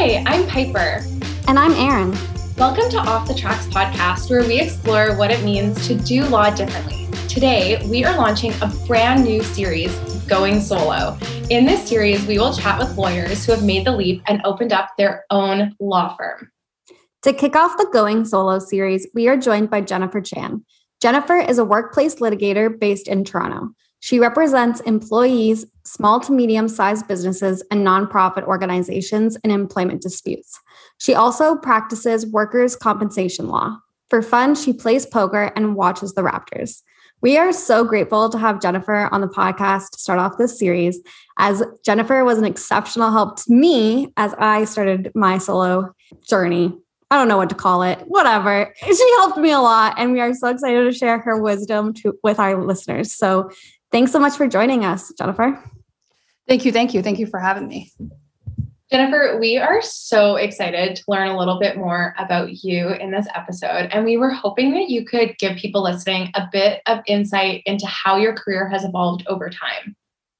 Hi, I'm Piper. And I'm Erin. Welcome to Off the Tracks podcast, where we explore what it means to do law differently. Today, we are launching a brand new series, Going Solo. In this series, we will chat with lawyers who have made the leap and opened up their own law firm. To kick off the Going Solo series, we are joined by Jennifer Chan. Jennifer is a workplace litigator based in Toronto. She represents employees, small to medium-sized businesses, and nonprofit organizations in employment disputes. She also practices workers' compensation law. For fun, she plays poker and watches the Raptors. We are so grateful to have Jennifer on the podcast to start off this series, as Jennifer was an exceptional help to me as I started my solo journey. I don't know what to call it, whatever. She helped me a lot, and we are so excited to share her wisdom with our listeners. So thanks so much for joining us, Jennifer. Thank you. Thank you for having me. Jennifer, we are so excited to learn a little bit more about you in this episode. And we were hoping that you could give people listening a bit of insight into how your career has evolved over time.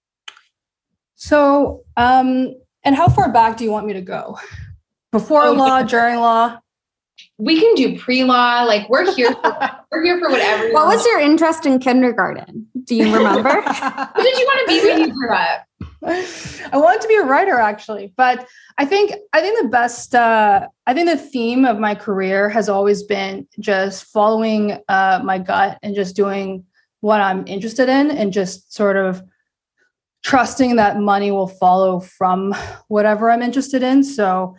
So, and how far back do you want me to go? Before law, during law? We can do pre-law. Like we're here for whatever. What was your interest in kindergarten? Do you remember? What did you want to be when you grew up? I wanted to be a writer, actually, but I think the theme of my career has always been just following my gut and just doing what I'm interested in, and just sort of trusting that money will follow from whatever I'm interested in. So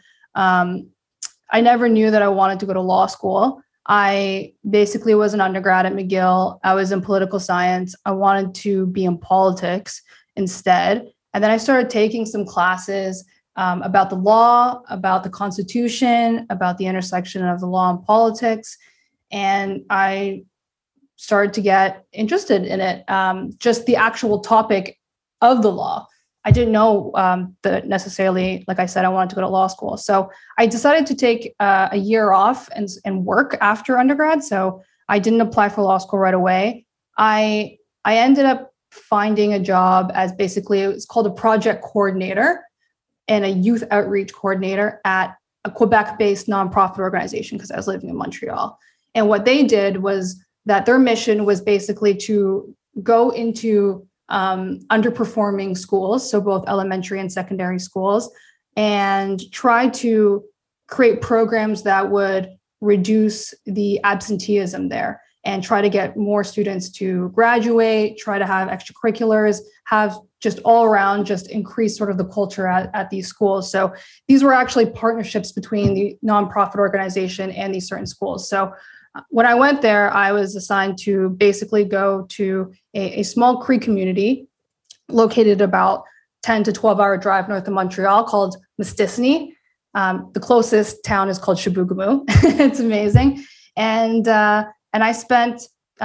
I never knew that I wanted to go to law school. I basically was an undergrad at McGill. I was in political science. I wanted to be in politics instead. And then I started taking some classes about the law, about the Constitution, about the intersection of the law and politics. And I started to get interested in it, just the actual topic of the law. I didn't know that necessarily, like I said, I wanted to go to law school. So I decided to take a year off and work after undergrad. So I didn't apply for law school right away. I ended up finding a job as it's called a project coordinator and a youth outreach coordinator at a Quebec-based nonprofit organization, because I was living in Montreal. And what they did was that their mission was basically to go into underperforming schools, so both elementary and secondary schools, and try to create programs that would reduce the absenteeism there and try to get more students to graduate, try to have extracurriculars, have just all around just increase sort of the culture at these schools. So these were actually partnerships between the nonprofit organization and these certain schools. So when I went there, I was assigned to basically go to a small Cree community located about 10 to 12 hour drive north of Montreal called Mistissini. The closest town is called Chibougamau. It's amazing. And I spent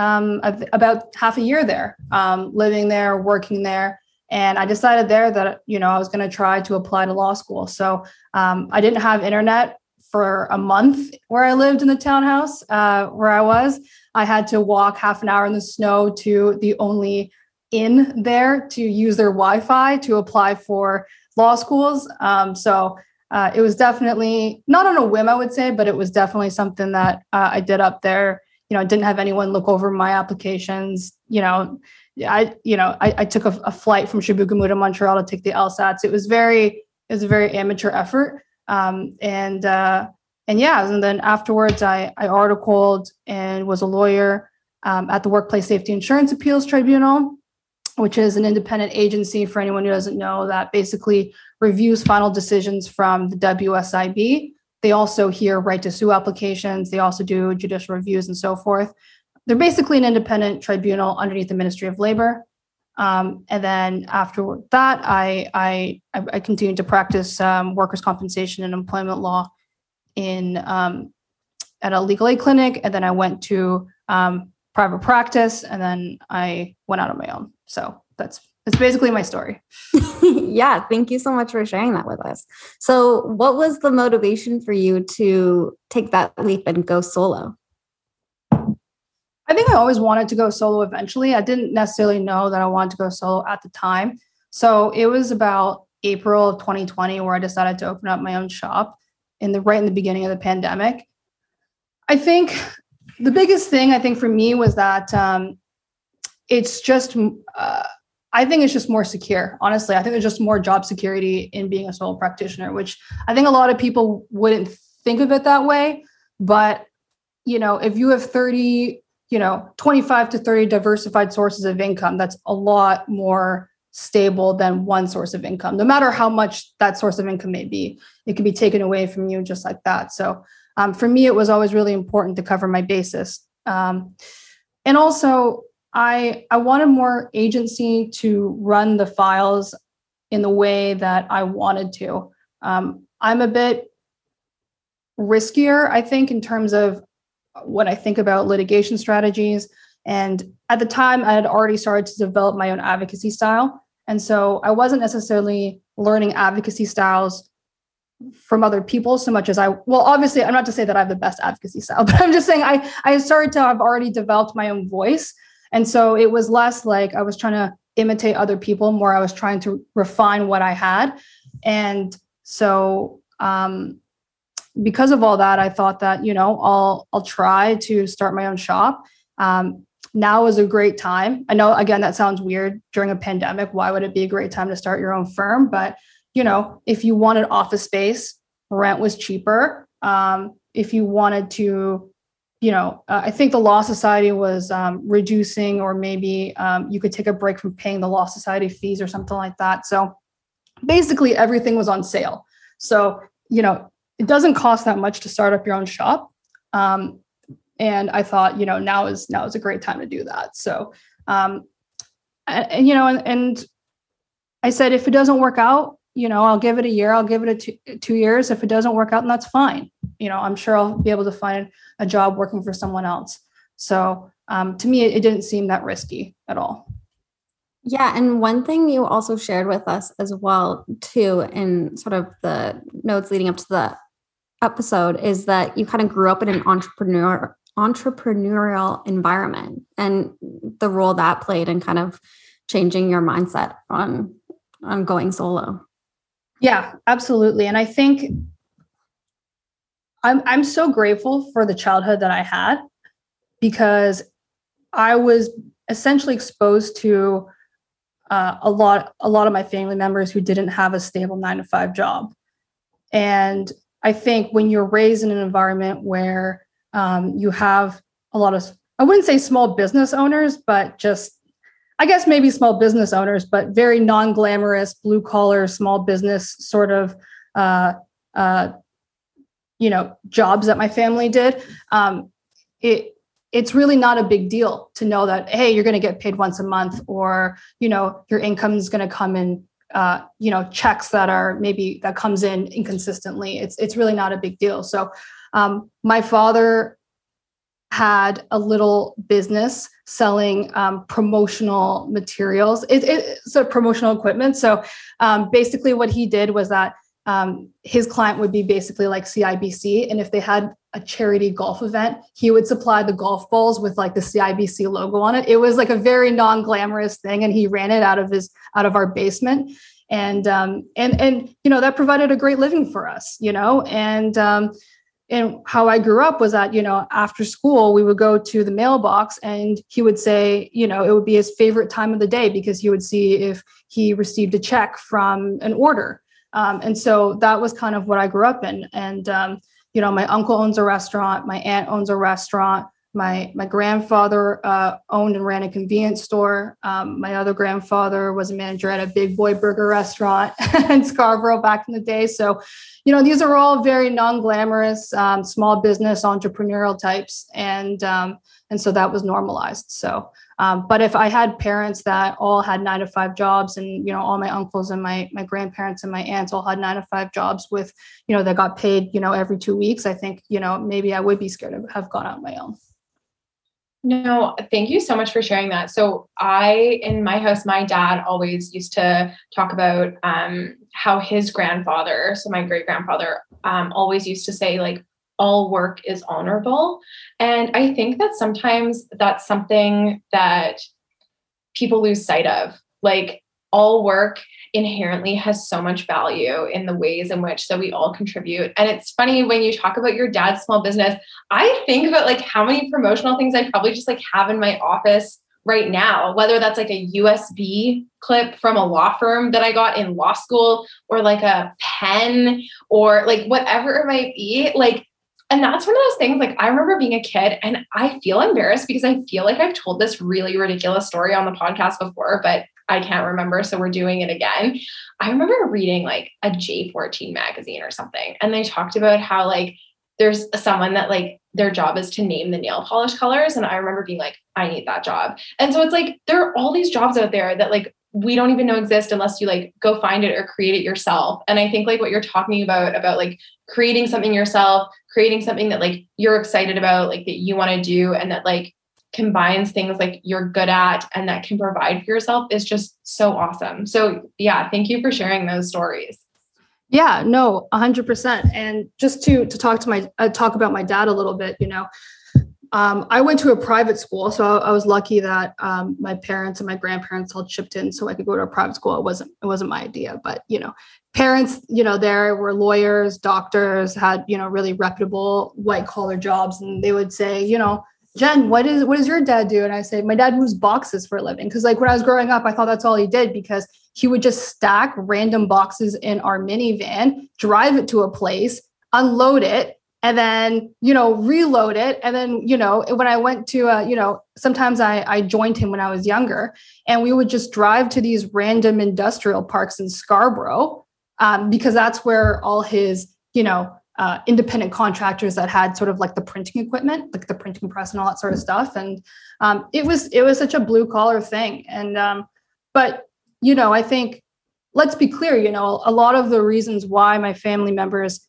about half a year there, living there, working there. And I decided there that, I was going to try to apply to law school. So I didn't have internet for a month where I lived in the townhouse where I was. I had to walk half an hour in the snow to the only inn there to use their Wi-Fi to apply for law schools. So it was definitely not on a whim, I would say, but it was definitely something that I did up there. I didn't have anyone look over my applications. I took a flight from Chibougamau to Montreal to take the LSATs. It was a very amateur effort. And then afterwards I articled and was a lawyer at the Workplace Safety Insurance Appeals Tribunal, which is an independent agency, for anyone who doesn't know, that basically reviews final decisions from the WSIB. They also hear right to sue applications. They also do judicial reviews and so forth. They're basically an independent tribunal underneath the Ministry of Labor. And then after that, I continued to practice workers' compensation and employment law at a legal aid clinic. And then I went to private practice, and then I went out on my own. So that's basically my story. Yeah, thank you so much for sharing that with us. So what was the motivation for you to take that leap and go solo? I think I always wanted to go solo eventually. I didn't necessarily know that I wanted to go solo at the time. So it was about April of 2020, where I decided to open up my own shop right in the beginning of the pandemic. I think the biggest thing I think for me was that it's just, I think it's just more secure. Honestly, I think there's just more job security in being a solo practitioner, which I think a lot of people wouldn't think of it that way. But, if you have 25 to 30 diversified sources of income, that's a lot more stable than one source of income. No matter how much that source of income may be, it can be taken away from you just like that. So for me, it was always really important to cover my basis. And also, I wanted more agency to run the files in the way that I wanted to. I'm a bit riskier, I think, in terms of when I think about litigation strategies. And at the time, I had already started to develop my own advocacy style. And so I wasn't necessarily learning advocacy styles from other people so much as obviously, I'm not to say that I have the best advocacy style, but I'm just saying I started to have already developed my own voice. And so it was less like I was trying to imitate other people, more I was trying to refine what I had. And so because of all that, I thought that, I'll try to start my own shop. Now is a great time. I know, again, that sounds weird during a pandemic. Why would it be a great time to start your own firm? But, if you wanted office space, rent was cheaper. If you wanted to, I think the Law Society was reducing, or maybe you could take a break from paying the Law Society fees or something like that. So basically everything was on sale. So, it doesn't cost that much to start up your own shop. And I thought, now is a great time to do that. So, and I said, if it doesn't work out, I'll give it a year, I'll give it a 2 years. If it doesn't work out, then that's fine. I'm sure I'll be able to find a job working for someone else. So to me, it didn't seem that risky at all. Yeah. And one thing you also shared with us as well, too, in sort of the notes leading up to the episode, is that you kind of grew up in an entrepreneurial environment and the role that played in kind of changing your mindset on going solo. Yeah, absolutely. And I think I'm so grateful for the childhood that I had, because I was essentially exposed to a lot of my family members who didn't have a stable 9-to-5 job. And I think when you're raised in an environment where you have a lot of, I wouldn't say small business owners, but just, I guess maybe small business owners, but very non-glamorous, blue collar, small business sort of, jobs that my family did. It's really not a big deal to know that, hey, you're going to get paid once a month, or, your income is going to come in, checks that comes in inconsistently. It's really not a big deal. So my father had a little business selling promotional materials. So promotional equipment. So basically what he did was that his client would be basically like CIBC. And if they had a charity golf event, he would supply the golf balls with like the CIBC logo on it. It was like a very non-glamorous thing. And he ran it out of our basement. And that provided a great living for us, and how I grew up was that, after school, we would go to the mailbox and he would say, it would be his favorite time of the day because he would see if he received a check from an order. And so that was kind of what I grew up in. And, my uncle owns a restaurant. My aunt owns a restaurant. My grandfather owned and ran a convenience store. My other grandfather was a manager at a Big Boy Burger restaurant in Scarborough back in the day. So, these are all very non-glamorous, small business entrepreneurial types. And so that was normalized. So, but if I had parents that all had 9-to-5 jobs, and, all my uncles and my grandparents and my aunts all had 9-to-5 jobs with, that got paid, every 2 weeks, I think, maybe I would be scared to have gone out on my own. No, thank you so much for sharing that. So in my house, my dad always used to talk about how his grandfather, so my great grandfather, always used to say, like, all work is honorable. And I think that sometimes that's something that people lose sight of. Like, all work inherently has so much value in the ways in which that we all contribute. And it's funny when you talk about your dad's small business, I think about like how many promotional things I probably just like have in my office right now, whether that's like a USB clip from a law firm that I got in law school, or like a pen, or like whatever it might be. Like, and that's one of those things, like I remember being a kid, and I feel embarrassed because I feel like I've told this really ridiculous story on the podcast before, but I can't remember. So we're doing it again. I remember reading like a J14 magazine or something. And they talked about how like there's someone that like their job is to name the nail polish colors. And I remember being like, I need that job. And so it's like, there are all these jobs out there that like, we don't even know exist unless you like go find it or create it yourself. And I think like what you're talking about like creating something yourself, creating something that like you're excited about, like that you want to do, and that like combines things like you're good at and that can provide for yourself is just so awesome. So yeah, thank you for sharing those stories. Yeah, no, 100%. And just to talk about my dad a little bit, I went to a private school, so I was lucky that my parents and my grandparents all chipped in so I could go to a private school. It wasn't my idea, but parents, there were lawyers, doctors, had really reputable white collar jobs, and they would say, Jen, what does your dad do? And I say, my dad moves boxes for a living. Because like when I was growing up, I thought that's all he did, because he would just stack random boxes in our minivan, drive it to a place, unload it, and then, reload it. And then, when I went to, sometimes I joined him when I was younger, and we would just drive to these random industrial parks in Scarborough, because that's where all his, independent contractors that had sort of like the printing equipment, like the printing press and all that sort of stuff. And it was such a blue collar thing. And, but, I think, let's be clear, a lot of the reasons why my family members,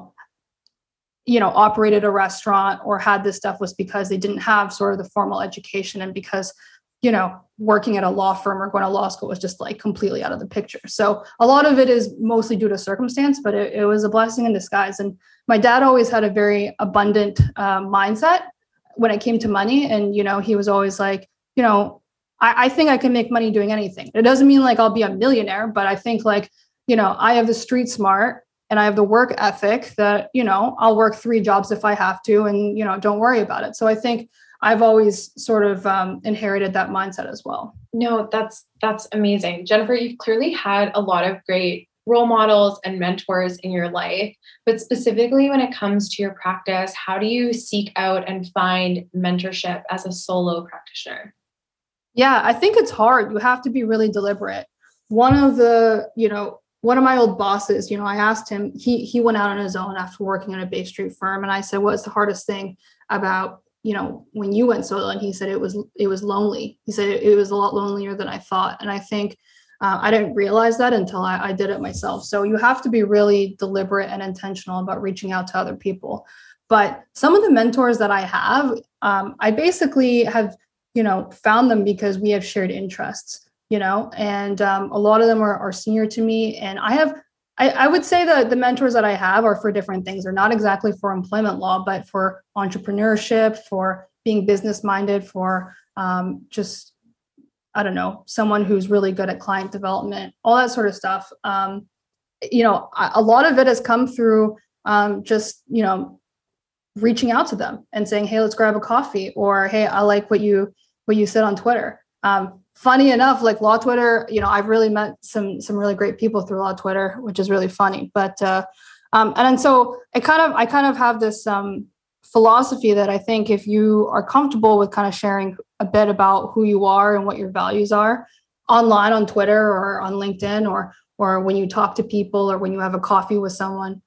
operated a restaurant or had this stuff was because they didn't have sort of the formal education, and because, working at a law firm or going to law school was just like completely out of the picture. So a lot of it is mostly due to circumstance, but it was a blessing in disguise. And my dad always had a very abundant mindset when it came to money. And, he was always like, I think I can make money doing anything. It doesn't mean like I'll be a millionaire, but I think like, I have the street smart and I have the work ethic that, I'll work 3 jobs if I have to, and, don't worry about it. So I think I've always sort of inherited that mindset as well. No, that's amazing. Jennifer, you've clearly had a lot of great role models and mentors in your life, but specifically when it comes to your practice, how do you seek out and find mentorship as a solo practitioner? Yeah, I think it's hard. You have to be really deliberate. One of my old bosses, I asked him, he went out on his own after working at a Bay Street firm. And I said, what's the hardest thing about, when you went solo? And he said, it was lonely. He said, it was a lot lonelier than I thought. And I think I didn't realize that until I did it myself. So you have to be really deliberate and intentional about reaching out to other people. But some of the mentors that I have, I basically have, found them because we have shared interests, and a lot of them are senior to me. And I would say that the mentors that I have are for different things. They're not exactly for employment law, but for entrepreneurship, for being business minded, for just, I don't know, someone who's really good at client development, all that sort of stuff. A lot of it has come through just, reaching out to them and saying, hey, let's grab a coffee, or, hey, I like what you said on Twitter. Funny enough, like Law Twitter, I've really met some really great people through Law Twitter, which is really funny. But and so I kind of have this philosophy that I think if you are comfortable with kind of sharing a bit about who you are and what your values are online on Twitter or on LinkedIn, or when you talk to people or when you have a coffee with someone,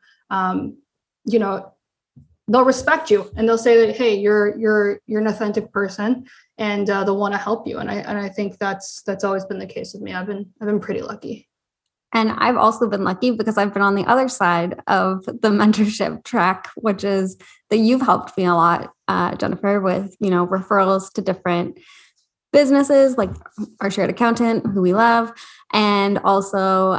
they'll respect you and they'll say that, hey, you're an authentic person, and they'll want to help you. And I think that's always been the case with me. I've been pretty lucky. And I've also been lucky because I've been on the other side of the mentorship track, which is that you've helped me a lot, Jennifer, with, referrals to different businesses like our shared accountant, who we love, and also,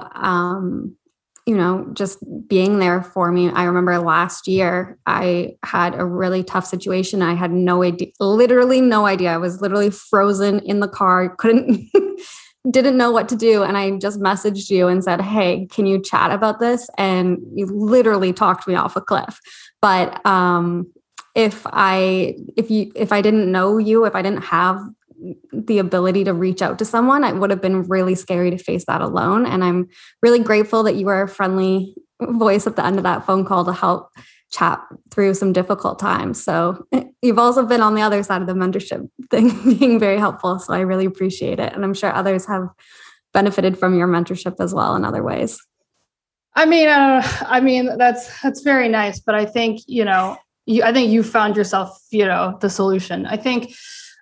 just being there for me. I remember last year, I had a really tough situation. I had no idea, literally no idea. I was literally frozen in the car, couldn't didn't know what to do. And I just messaged you and said, hey, can you chat about this? And you literally talked me off a cliff. But if I didn't know you, if I didn't have the ability to reach out to someone, it would have been really scary to face that alone. And I'm really grateful that you were a friendly voice at the end of that phone call to help chat through some difficult times. So you've also been on the other side of the mentorship thing, being very helpful. So I really appreciate it. And I'm sure others have benefited from your mentorship as well in other ways. I mean, that's very nice, but I think, I think you found yourself, the solution. I think,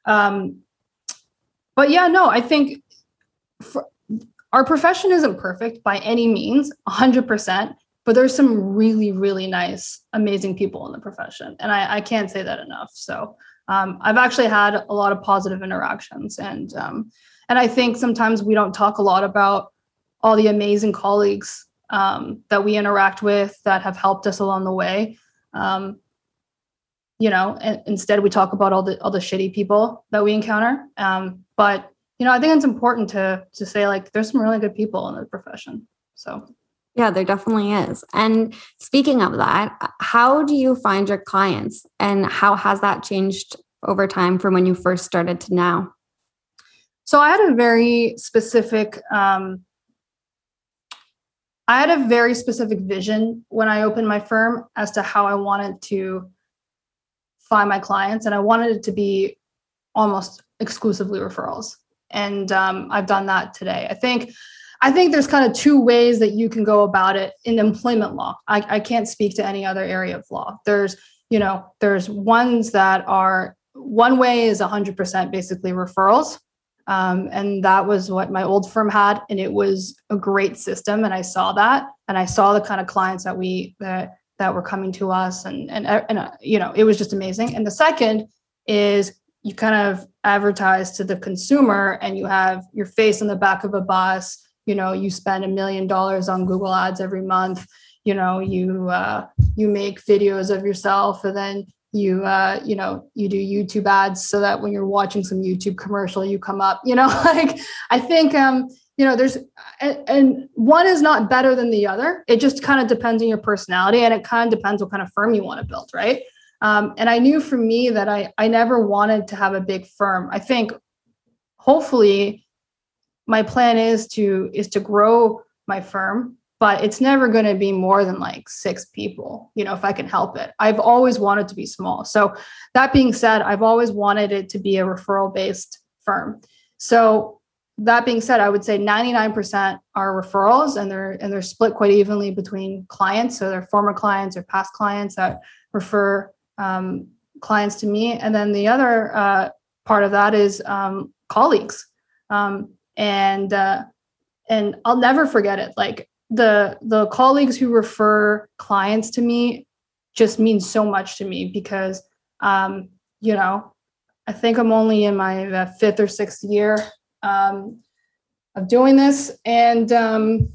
but yeah, no, I think our profession isn't perfect by any means, 100%, but there's some really, really nice, amazing people in the profession. And I can't say that enough. So I've actually had a lot of positive interactions. And I think sometimes we don't talk a lot about all the amazing colleagues that we interact with that have helped us along the way. And instead we talk about all the shitty people that we encounter. But I think it's important to say, like, there's some really good people in the profession. So yeah, there definitely is. And speaking of that, how do you find your clients, and how has that changed over time from when you first started to now? So I had a very specific vision when I opened my firm as to how I wanted to find my clients. And I wanted it to be almost exclusively referrals. And I've done that today. I think there's kind of two ways that you can go about it in employment law. I can't speak to any other area of law. There's ones that are, one way is 100% basically referrals. And that was what my old firm had. And it was a great system. And I saw that, and I saw the kind of clients that were coming to us, and it was just amazing. And the second is you kind of advertise to the consumer, and you have your face on the back of a bus. You spend $1 million on Google Ads every month. You make videos of yourself, and then you do YouTube ads so that when you're watching some YouTube commercial, you come up. I think there's, and one is not better than the other. It just kind of depends on your personality, and it kind of depends what kind of firm you want to build, right? And I knew for me that I never wanted to have a big firm. I think hopefully my plan is to grow my firm, but it's never going to be more than like 6 people, if I can help it. I've always wanted to be small. So that being said, I've always wanted it to be a referral-based firm. So that being said, I would say 99% are referrals, and they're split quite evenly between clients. So they're former clients or past clients that refer clients to me. And then the other part of that is colleagues. And I'll never forget it. Like the colleagues who refer clients to me just mean so much to me, because, I think I'm only in my 5th or 6th year of doing this. And the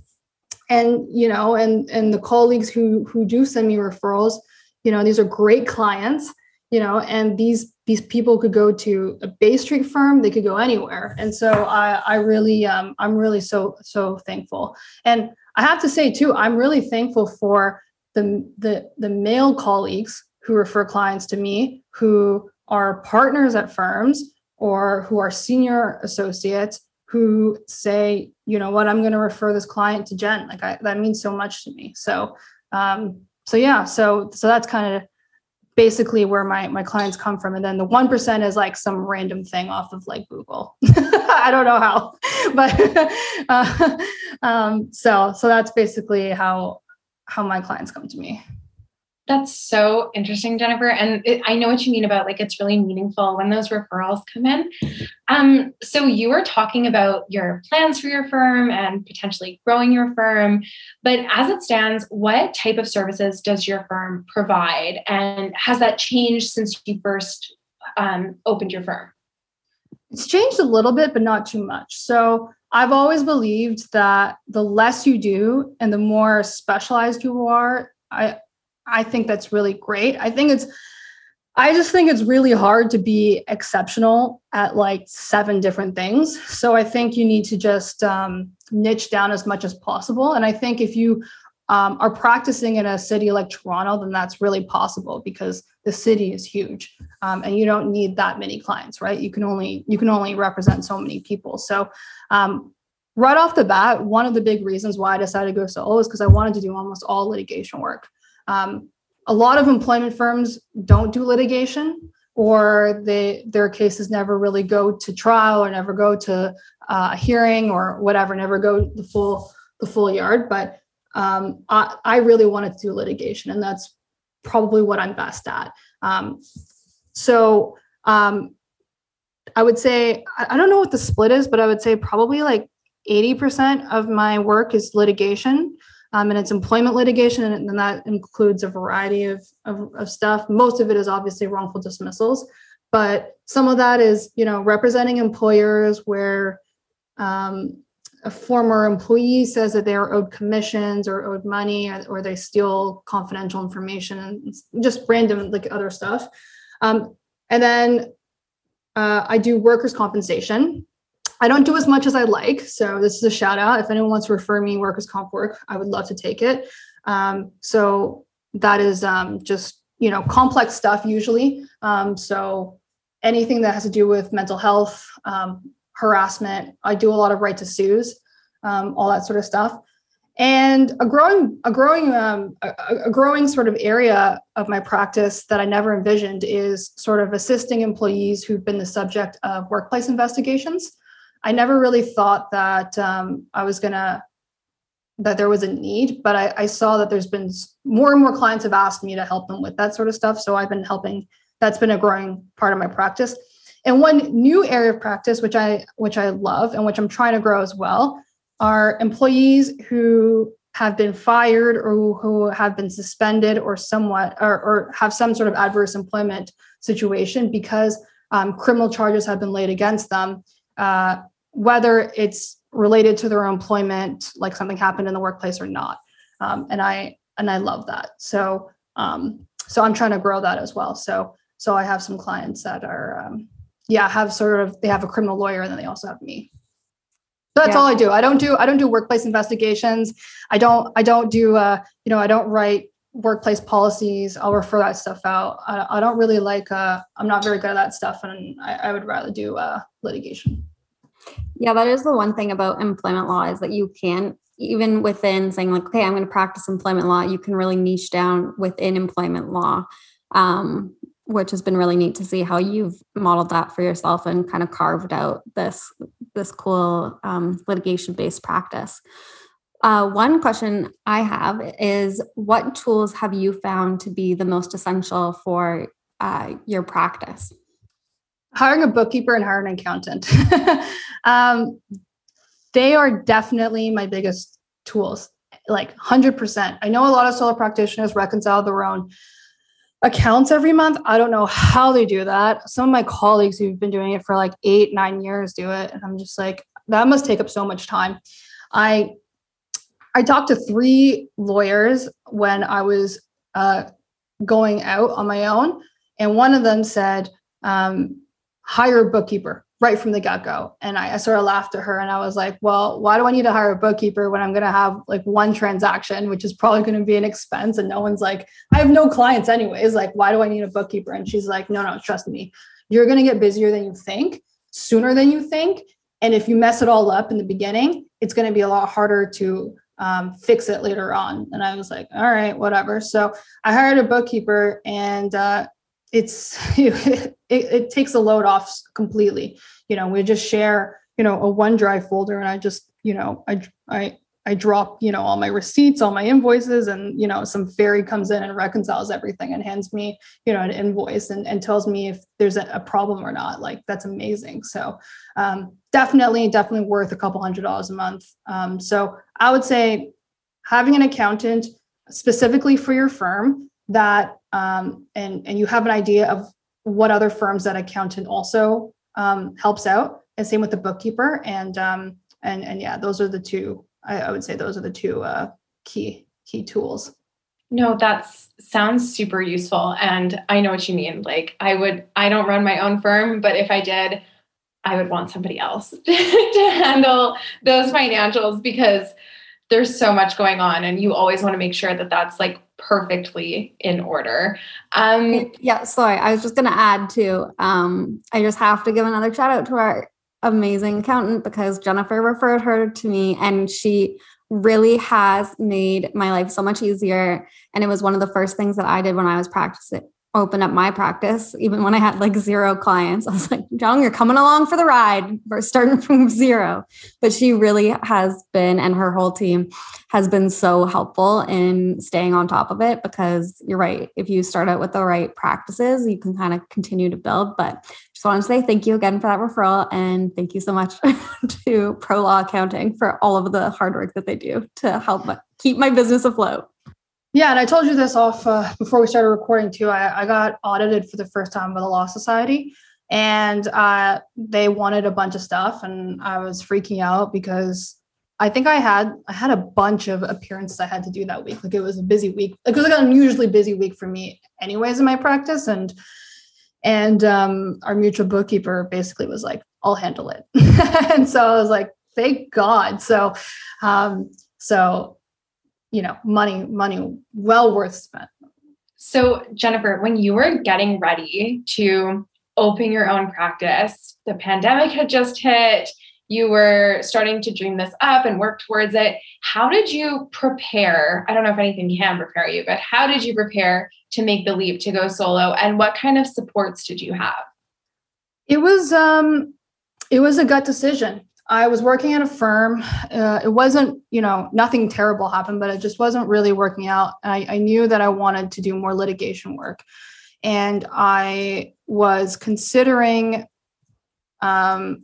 colleagues who do send me referrals, these are great clients, and these people could go to a Bay Street firm, they could go anywhere. And so I'm really so thankful. And I have to say too, I'm really thankful for the male colleagues who refer clients to me, who are partners at firms or who are senior associates, who say, what, I'm going to refer this client to Jen. Like that means so much to me. So that's kind of basically where my clients come from. And then the 1% is like some random thing off of like Google. I don't know how, but so that's basically how my clients come to me. That's so interesting, Jennifer. And I know what you mean about like, it's really meaningful when those referrals come in. So you were talking about your plans for your firm and potentially growing your firm, but as it stands, what type of services does your firm provide? And has that changed since you first opened your firm? It's changed a little bit, but not too much. So I've always believed that the less you do and the more specialized you are, I think that's really great. I think I just think it's really hard to be exceptional at like 7 different things. So I think you need to just niche down as much as possible. And I think if you are practicing in a city like Toronto, then that's really possible because the city is huge, and you don't need that many clients, right? You can only represent so many people. So right off the bat, one of the big reasons why I decided to go solo is because I wanted to do almost all litigation work. A lot of employment firms don't do litigation, or their cases never really go to trial or never go to a hearing or whatever, never go the full yard. But I really wanted to do litigation, and that's probably what I'm best at. So I would say, I don't know what the split is, but I would say probably like 80% of my work is litigation. And it's employment litigation, and that includes a variety of stuff. Most of it is obviously wrongful dismissals, but some of that is, representing employers where a former employee says that they are owed commissions or owed money, or they steal confidential information, and just random like other stuff. And then I do workers' compensation. I don't do as much as I like. So this is a shout out. If anyone wants to refer me workers' comp work, I would love to take it. So that is just, complex stuff usually. So anything that has to do with mental health, harassment. I do a lot of right to sues, all that sort of stuff. And a growing sort of area of my practice that I never envisioned is sort of assisting employees who've been the subject of workplace investigations. I never really thought that that there was a need, but I saw that there's been more and more clients have asked me to help them with that sort of stuff. So I've been helping. That's been a growing part of my practice. And one new area of practice, which I love and which I'm trying to grow as well, are employees who have been fired or who have been suspended or have some sort of adverse employment situation because criminal charges have been laid against them. Whether it's related to their employment, like something happened in the workplace or not. And I love that. So I'm trying to grow that as well. So I have some clients that are, they have a criminal lawyer, and then they also have me. So that's all I do. I don't do workplace investigations. I don't do, I don't write workplace policies. I'll refer that stuff out. I don't really like, I'm not very good at that stuff. And I would rather do litigation. Yeah, that is the one thing about employment law is that you can, even within saying like, okay, I'm going to practice employment law, you can really niche down within employment law, which has been really neat to see how you've modeled that for yourself and kind of carved out this cool litigation-based practice. One question I have is, what tools have you found to be the most essential for your practice? Hiring a bookkeeper and hiring an accountant. They are definitely my biggest tools, like 100%. I know a lot of solo practitioners reconcile their own accounts every month. I don't know how they do that. Some of my colleagues who've been doing it for like 8-9 years do it. And I'm just like, that must take up so much time. I talked to 3 lawyers when I was going out on my own. And one of them said, hire a bookkeeper right from the get-go. And I sort of laughed at her, and I was like, well, why do I need to hire a bookkeeper when I'm going to have like one transaction, which is probably going to be an expense? And no one's like, I have no clients anyways. Like, why do I need a bookkeeper? And she's like, no, trust me. You're going to get busier than you think, sooner than you think. And if you mess it all up in the beginning, it's going to be a lot harder to fix it later on. And I was like, all right, whatever. So I hired a bookkeeper, and it takes the load off completely. We just share, a OneDrive folder, and I just, I drop, all my receipts, all my invoices, and, some fairy comes in and reconciles everything and hands me, an invoice and tells me if there's a problem or not. Like, that's amazing. So definitely worth a couple $100 a month. So I would say having an accountant specifically for your firm that, and you have an idea of what other firms that accountant also helps out, and same with the bookkeeper. And yeah, those are the two, I would say those are the two key tools. No, sounds super useful. And I know what you mean. Like I don't run my own firm, but if I did, I would want somebody else to handle those financials because there's so much going on and you always want to make sure that that's like perfectly in order. Yeah, sorry. I was just going to add too. I just have to give another shout out to our amazing accountant because Jennifer referred her to me and she really has made my life so much easier. And it was one of the first things that I did when I was open up my practice, even when I had like 0 clients. I was like, John, you're coming along for the ride. We're starting from 0. But she really has been, and her whole team has been so helpful in staying on top of it because you're right. If you start out with the right practices, you can kind of continue to build. But just want to say thank you again for that referral. And thank you so much to Pro Law Accounting for all of the hard work that they do to help keep my business afloat. Yeah, and I told you this off before we started recording too. I got audited for the first time by the Law Society, and they wanted a bunch of stuff, and I was freaking out because I think I had a bunch of appearances I had to do that week. Like it was a busy week. Like it was like an unusually busy week for me, anyways, in my practice, and our mutual bookkeeper basically was like, "I'll handle it," and so I was like, "Thank God." So. Money well worth spent. So Jennifer, when you were getting ready to open your own practice, the pandemic had just hit, you were starting to dream this up and work towards it. How did you prepare? I don't know if anything can prepare you, but how did you prepare to make the leap to go solo? And what kind of supports did you have? It was a gut decision. I was working at a firm. It wasn't, nothing terrible happened, but it just wasn't really working out. I knew that I wanted to do more litigation work. And I was considering, one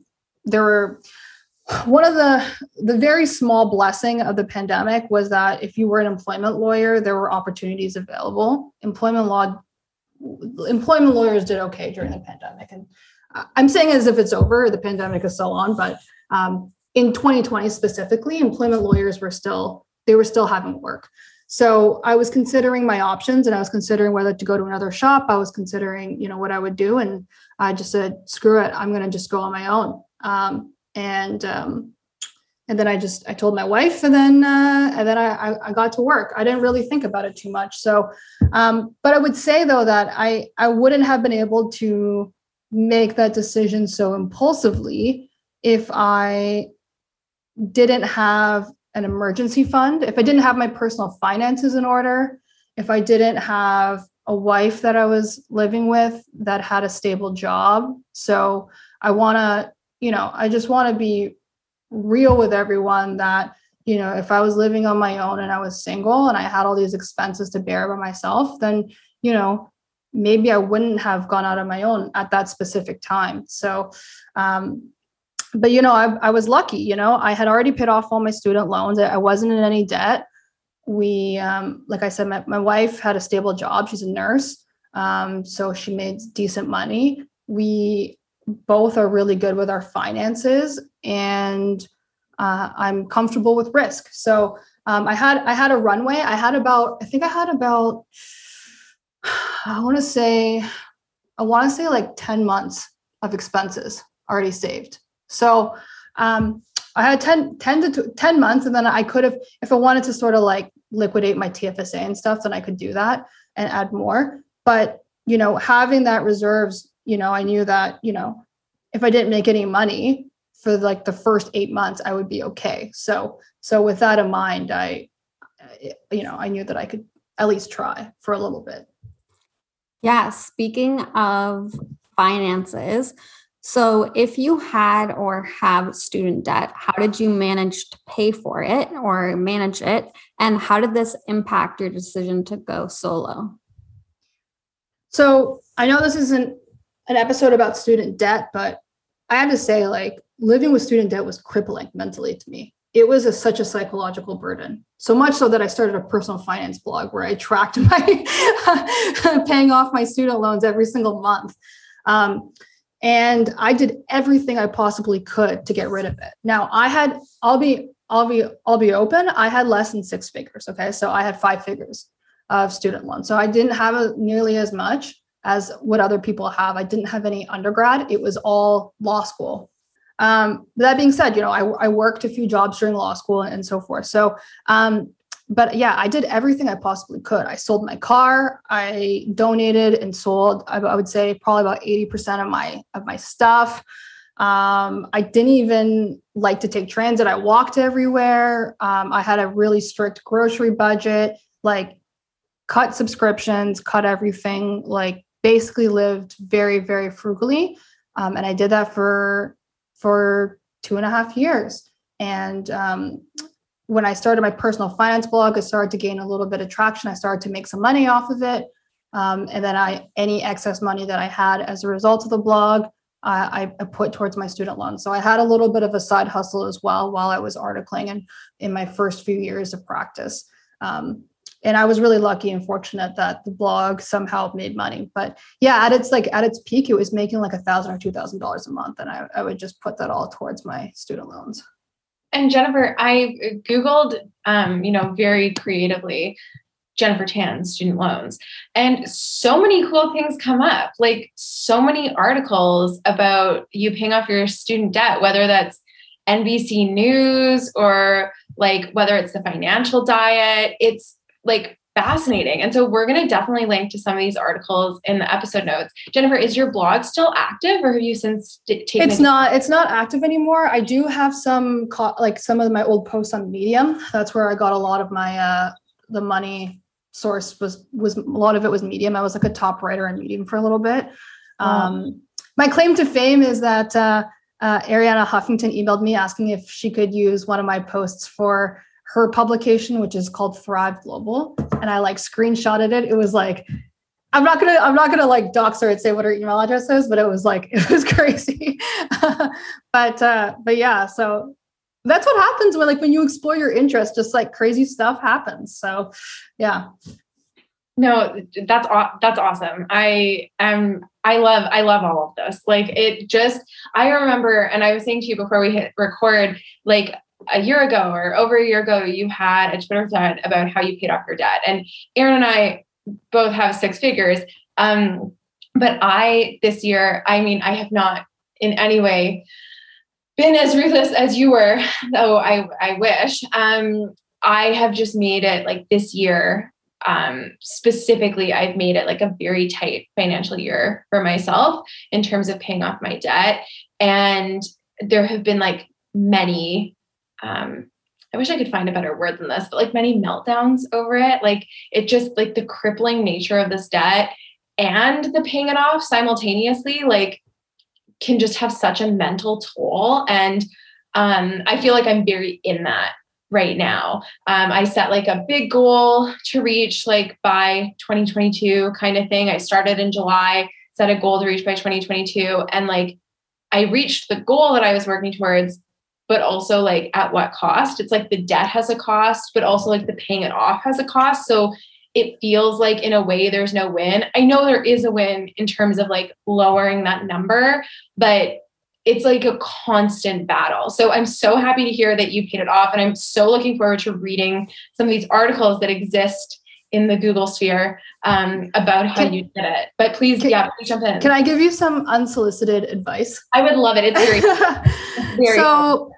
of the very small blessing of the pandemic was that if you were an employment lawyer, there were opportunities available. Employment lawyers did okay during the pandemic. And I'm saying as if it's over, the pandemic is still on, but in 2020 specifically, employment lawyers were still having work. So I was considering my options and I was considering whether to go to another shop. I was considering, what I would do. And I just said, screw it. I'm going to just go on my own. And then I told my wife and then I got to work. I didn't really think about it too much. So, but I would say though, that I wouldn't have been able to make that decision so impulsively if I didn't have an emergency fund, if I didn't have my personal finances in order, if I didn't have a wife that I was living with that had a stable job. So I just want to be real with everyone that, if I was living on my own and I was single and I had all these expenses to bear by myself, then, maybe I wouldn't have gone out on my own at that specific time. So, but, I was lucky, I had already paid off all my student loans. I wasn't in any debt. We, like I said, my wife had a stable job. She's a nurse. So she made decent money. We both are really good with our finances and I'm comfortable with risk. So I had a runway. I want to say like 10 months of expenses already saved. So I had 10 months, and then I could have, if I wanted to sort of like liquidate my TFSA and stuff, then I could do that and add more. But, having that reserves, I knew that, if I didn't make any money for like the first 8 months, I would be okay. So with that in mind, I knew that I could at least try for a little bit. Yeah. Speaking of finances, so if you had or have student debt, how did you manage to pay for it or manage it? And how did this impact your decision to go solo? So I know this isn't an episode about student debt, but I have to say, like, living with student debt was crippling mentally to me. It was such a psychological burden, so much so that I started a personal finance blog where I tracked my paying off my student loans every single month. And I did everything I possibly could to get rid of it. Now I'll be open. I had less than 6 figures. Okay. So I had 5 figures. of student loans. So I didn't have nearly as much as what other people have. I didn't have any undergrad. It was all law school. That being said, I worked a few jobs during law school and so forth. So, but yeah, I did everything I possibly could. I sold my car. I donated and sold, I would say probably about 80% of my stuff. I didn't even like to take transit. I walked everywhere. I had a really strict grocery budget, like cut subscriptions, cut everything, like basically lived very, very frugally. And I did that for 2.5 years. And when I started my personal finance blog, I started to gain a little bit of traction. I started to make some money off of it. And then any excess money that I had as a result of the blog, I put towards my student loans. So I had a little bit of a side hustle as well while I was articling and in my first few years of practice. And I was really lucky and fortunate that the blog somehow made money. But yeah, at its peak, it was making like $1,000 or $2,000 a month. And I would just put that all towards my student loans. And Jennifer, I Googled, very creatively, Jennifer Chan student loans, and so many cool things come up, like so many articles about you paying off your student debt, whether that's NBC News or like whether it's the Financial Diet. It's like fascinating. And so we're going to definitely link to some of these articles in the episode notes. Jennifer, is your blog still active or have you since taken It's not active anymore. I do have some of my old posts on Medium. That's where I got a lot of my, the money source was a lot of it was Medium. I was like a top writer on Medium for a little bit. My claim to fame is that, Arianna Huffington emailed me asking if she could use one of my posts for her publication, which is called Thrive Global. And I like screenshotted it. It was like, I'm not gonna like dox her and say what her email address is, but it was crazy. but yeah, so that's what happens when you explore your interest, just like crazy stuff happens. So yeah. No, that's awesome. I love all of this. I remember, and I was saying to you before we hit record, like a year ago or over a year ago, you had a Twitter thread about how you paid off your debt. And Aaron and I both have 6 figures. But this year, I have not in any way been as ruthless as you were, though I wish. I have just made it like this year. Specifically, I've made it like a very tight financial year for myself in terms of paying off my debt. And there have been like many, I wish I could find a better word than this, but like many meltdowns over it. Like it just like the crippling nature of this debt and the paying it off simultaneously, like can just have such a mental toll. And I feel like I'm very in that right now. I set like a big goal to reach like by 2022 kind of thing. I started in July, set a goal to reach by 2022. And like, I reached the goal that I was working towards, but also like at what cost? It's like the debt has a cost, but also like the paying it off has a cost. So it feels like in a way there's no win. I know there is a win in terms of like lowering that number, but it's like a constant battle. So I'm so happy to hear that you paid it off. And I'm so looking forward to reading some of these articles that exist in the Google sphere about how you did it. But please jump in. Can I give you some unsolicited advice? I would love it. It's very, very so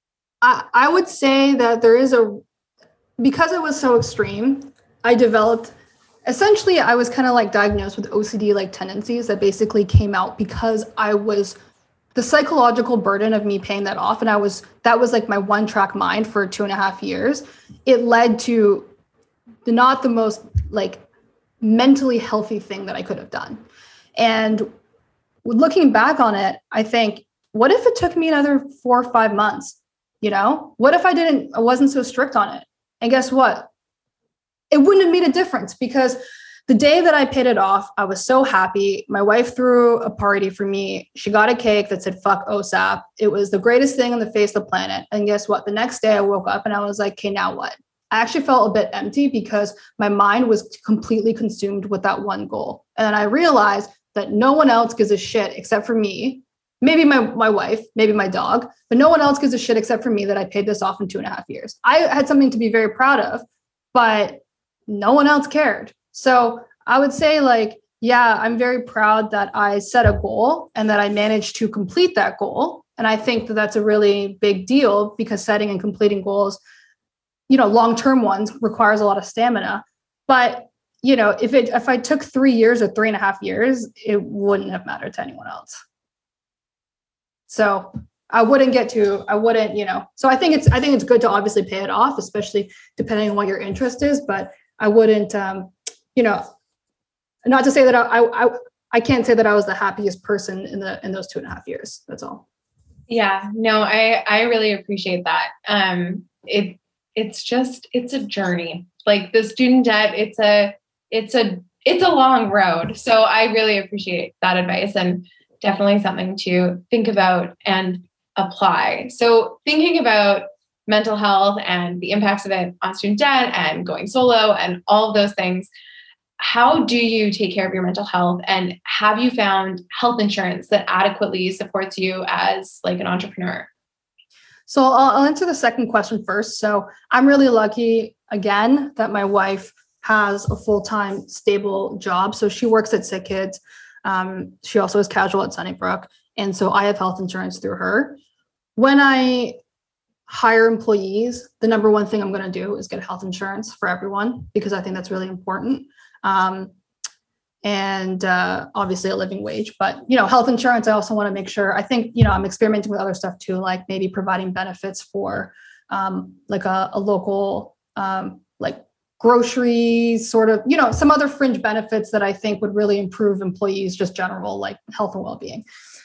I would say that because it was so extreme, I developed, essentially I was kind of like diagnosed with OCD like tendencies that basically came out because the psychological burden of me paying that off. And that was like my one track mind for 2.5 years. It led to not the most like mentally healthy thing that I could have done. And looking back on it, I think, what if it took me another 4 or 5 months? What if I wasn't so strict on it? And guess what? It wouldn't have made a difference because the day that I paid it off, I was so happy. My wife threw a party for me. She got a cake that said, fuck OSAP. It was the greatest thing on the face of the planet. And guess what? The next day I woke up and I was like, okay, now what? I actually felt a bit empty because my mind was completely consumed with that one goal. And then I realized that no one else gives a shit except for me. Maybe my wife, maybe my dog, but no one else gives a shit except for me that I paid this off in 2.5 years. I had something to be very proud of, but no one else cared. So I would say like, yeah, I'm very proud that I set a goal and that I managed to complete that goal. And I think that that's a really big deal because setting and completing goals, long-term ones requires a lot of stamina. But, if I took 3 years or 3.5 years, it wouldn't have mattered to anyone else. So so I think it's good to obviously pay it off, especially depending on what your interest is, but I wouldn't, not to say that I can't say that I was the happiest person in those 2.5 years. That's all. Yeah, no, I really appreciate that. It's a journey. Like the student debt, it's a long road. So I really appreciate that advice and definitely something to think about and apply. So thinking about mental health and the impacts of it on student debt and going solo and all of those things, how do you take care of your mental health? And have you found health insurance that adequately supports you as like an entrepreneur? So I'll answer the second question first. So I'm really lucky, again, that my wife has a full-time stable job. So she works at Sick Kids. She also is casual at Sunnybrook. And so I have health insurance through her. When I hire employees, the number one thing I'm going to do is get health insurance for everyone, because I think that's really important. And obviously a living wage, but, health insurance, I also want to make sure, I think, I'm experimenting with other stuff too, like maybe providing benefits for like a local, like groceries, sort of, some other fringe benefits that I think would really improve employees, just general like health and well-being.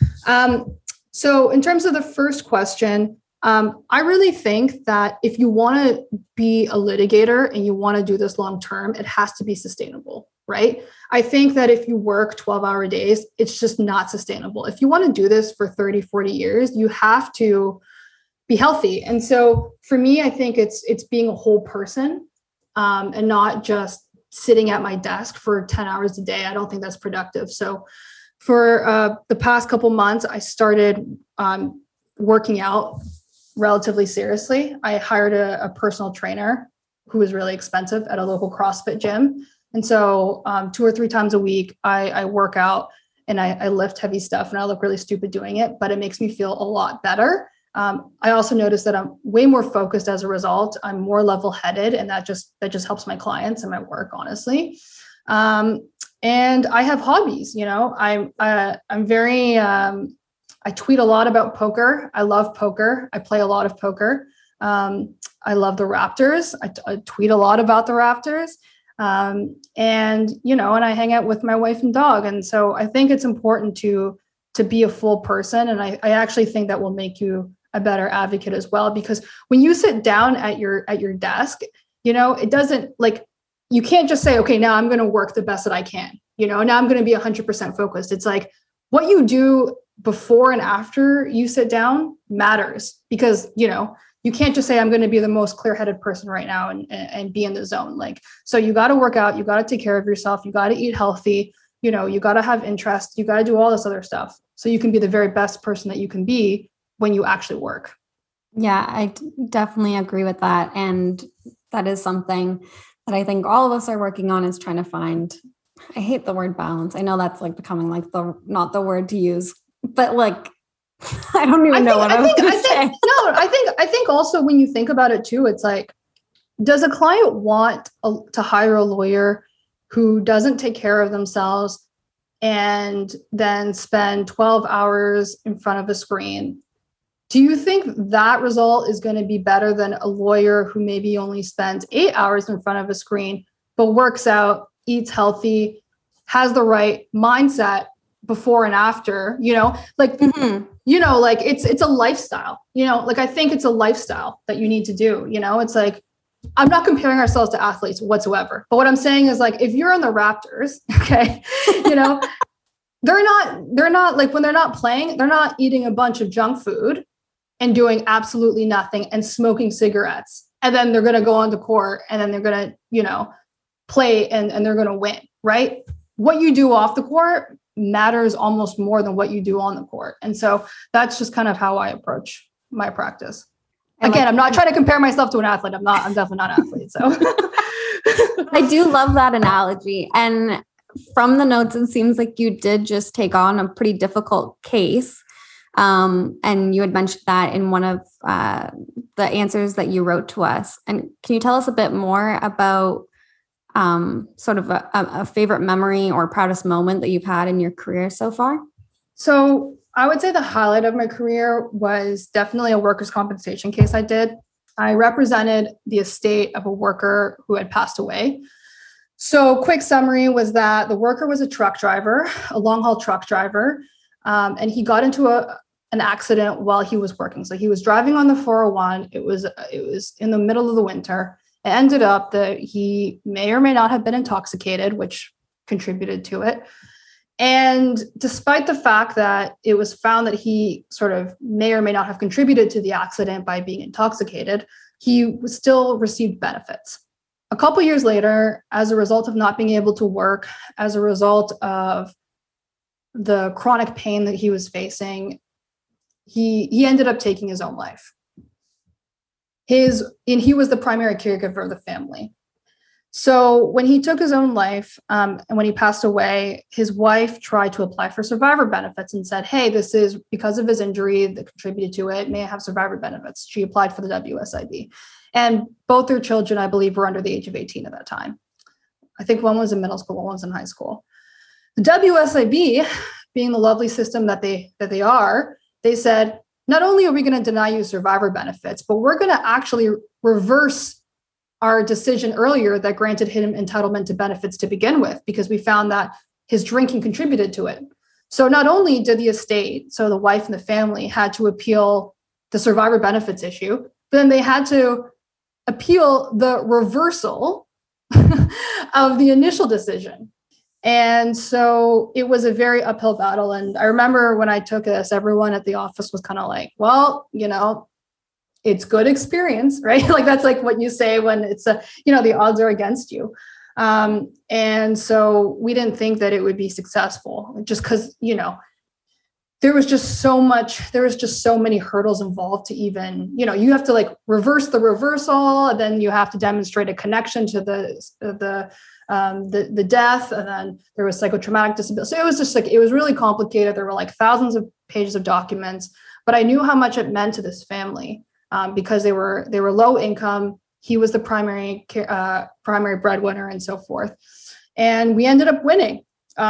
So in terms of the first question, I really think that if you want to be a litigator and you want to do this long term, it has to be sustainable, right? I think that if you work 12-hour days, it's just not sustainable. If you want to do this for 30, 40 years, you have to be healthy. And so for me, I think it's being a whole person and not just sitting at my desk for 10 hours a day. I don't think that's productive. So for the past couple months, I started working out relatively seriously. I hired a personal trainer who was really expensive at a local CrossFit gym. And so 2 or 3 times a week, I work out and I lift heavy stuff, and I look really stupid doing it, but it makes me feel a lot better. I also noticed that I'm way more focused as a result. I'm more level-headed, and that just helps my clients and my work, honestly. And I have hobbies, I'm very, I tweet a lot about poker. I love poker. I play a lot of poker. I love the Raptors. I tweet a lot about the Raptors. And I hang out with my wife and dog. And so I think it's important to be a full person. And I actually think that will make you a better advocate as well, because when you sit down at your desk, it doesn't, like, you can't just say, okay, now I'm going to work the best that I can, now I'm going to be 100% focused. It's like what you do before and after you sit down matters, because, you can't just say, I'm going to be the most clear-headed person right now and be in the zone. Like, so you got to work out, you got to take care of yourself, you got to eat healthy, you got to have interest, you got to do all this other stuff so you can be the very best person that you can be when you actually work. Yeah, I definitely agree with that. And that is something that I think all of us are working on, is trying to find, I hate the word balance. I know that's like becoming like not the word to use, but like, I don't even know what I was going to say. No, I think also when you think about it too, it's like, does a client want to hire a lawyer who doesn't take care of themselves and then spend 12 hours in front of a screen? Do you think that result is going to be better than a lawyer who maybe only spends 8 hours in front of a screen, but works out, eats healthy, has the right mindset before and after, like, like it's a lifestyle, like, I think it's a lifestyle that you need to do, it's like, I'm not comparing ourselves to athletes whatsoever, but what I'm saying is, like, if you're on the Raptors, okay, they're not like, when they're not playing, they're not eating a bunch of junk food and doing absolutely nothing and smoking cigarettes. And then they're going to go on the court and then they're going to, play and they're going to win, right? What you do off the court matters almost more than what you do on the court. And so that's just kind of how I approach my practice. Again, I'm not trying to compare myself to an athlete. I'm definitely not an athlete. So, I do love that analogy. And from the notes, it seems like you did just take on a pretty difficult case. And you had mentioned that in one of the answers that you wrote to us. And can you tell us a bit more about sort of a favorite memory or proudest moment that you've had in your career so far? So I would say the highlight of my career was definitely a workers' compensation case I did. I represented the estate of a worker who had passed away. So quick summary was that the worker was a truck driver, a long-haul truck driver, and he got into an accident while he was working. So he was driving on the 401. It was in the middle of the winter. It ended up that he may or may not have been intoxicated, which contributed to it. And despite the fact that it was found that he sort of may or may not have contributed to the accident by being intoxicated, he still received benefits. A couple years later, as a result of not being able to work, as a result of the chronic pain that he was facing, he ended up taking his own life. And he was the primary caregiver of the family. So when he took his own life, and when he passed away, his wife tried to apply for survivor benefits and said, hey, this is because of his injury that contributed to it, may I have survivor benefits? She applied for the WSIB. And both their children, I believe, were under the age of 18 at that time. I think one was in middle school, one was in high school. The WSIB, being the lovely system that they are, they said, not only are we going to deny you survivor benefits, but we're going to actually reverse our decision earlier that granted him entitlement to benefits to begin with, because we found that his drinking contributed to it. So not only did the estate, so the wife and the family, had to appeal the survivor benefits issue, but then they had to appeal the reversal of the initial decision. And so it was a very uphill battle. And I remember when I took this, everyone at the office was kind of like, well, it's good experience, right? Like that's like what you say when it's the odds are against you. And so we didn't think that it would be successful just because, there was just so many hurdles involved to even, you have to like reverse the reversal, and then you have to demonstrate a connection to the death, and then there was psychotraumatic disability. So it was just like, it was really complicated. There were like thousands of pages of documents, but I knew how much it meant to this family. Because they were low income. He was the primary breadwinner and so forth. And we ended up winning.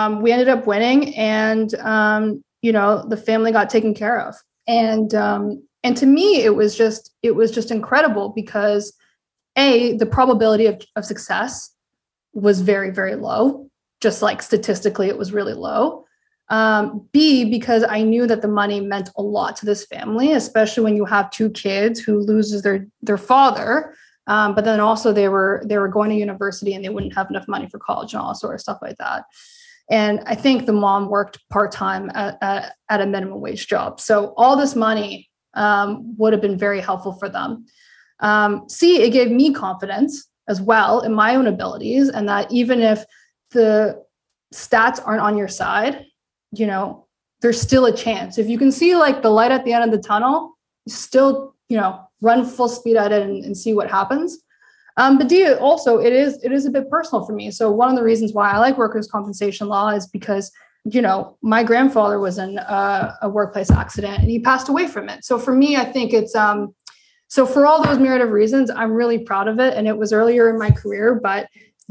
And the family got taken care of. And to me, it was just incredible because the probability of success was very, very low. Just like statistically, it was really low. B, because I knew that the money meant a lot to this family, especially when you have two kids who loses their father. But then also they were going to university and they wouldn't have enough money for college and all sort of stuff like that. And I think the mom worked part-time at a minimum wage job. So all this money would have been very helpful for them. C, it gave me confidence as well in my own abilities, and that even if the stats aren't on your side, there's still a chance. If you can see like the light at the end of the tunnel, you still, run full speed at it and see what happens. But D, also, it is a bit personal for me. So one of the reasons why I like workers' compensation law is because, my grandfather was in a workplace accident and he passed away from it. So for me, I think it's, so for all those myriad of reasons, I'm really proud of it. And it was earlier in my career, but,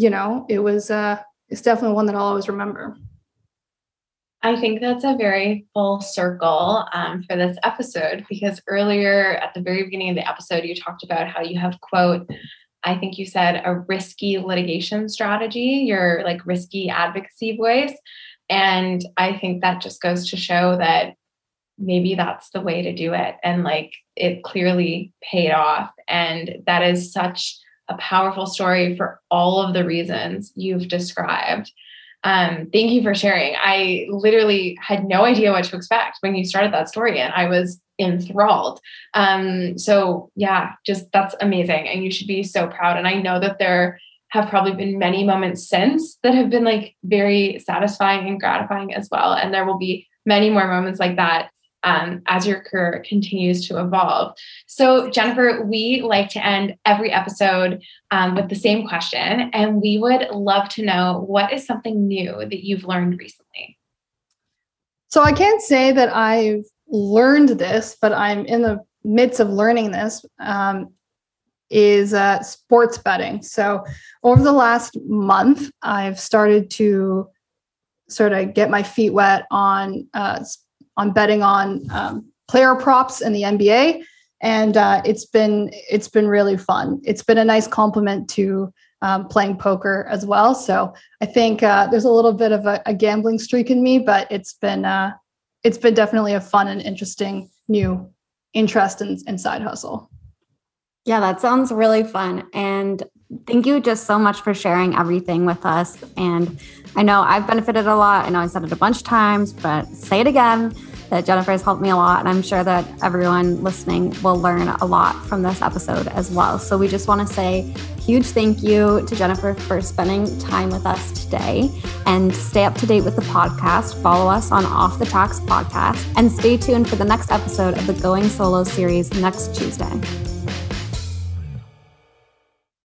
it's definitely one that I'll always remember. I think that's a very full circle for this episode, because earlier at the very beginning of the episode, you talked about how you have, quote, I think you said a risky litigation strategy, your like risky advocacy voice. And I think that just goes to show that maybe that's the way to do it. And like it clearly paid off. And that is such a powerful story for all of the reasons you've described. Thank you for sharing. I literally had no idea what to expect when you started that story, and I was enthralled. So yeah, just that's amazing. And you should be so proud. And I know that there have probably been many moments since that have been like very satisfying and gratifying as well. And there will be many more moments like that as your career continues to evolve. So Jennifer, we like to end every episode with the same question, and we would love to know, what is something new that you've learned recently? So I can't say that I've learned this, but I'm in the midst of learning this, is sports betting. So over the last month, I've started to sort of get my feet wet on betting on player props in the NBA. And it's been really fun. It's been a nice complement to playing poker as well. So I think there's a little bit of a gambling streak in me, but it's been definitely a fun and interesting new interest and side hustle. Yeah, that sounds really fun. And thank you just so much for sharing everything with us. And I know I've benefited a lot. I know I said it a bunch of times, but say it again, that Jennifer has helped me a lot. And I'm sure that everyone listening will learn a lot from this episode as well. So we just want to say huge thank you to Jennifer for spending time with us today. And stay up to date with the podcast. Follow us on Off the Tracks podcast. And stay tuned for the next episode of the Going Solo series next Tuesday.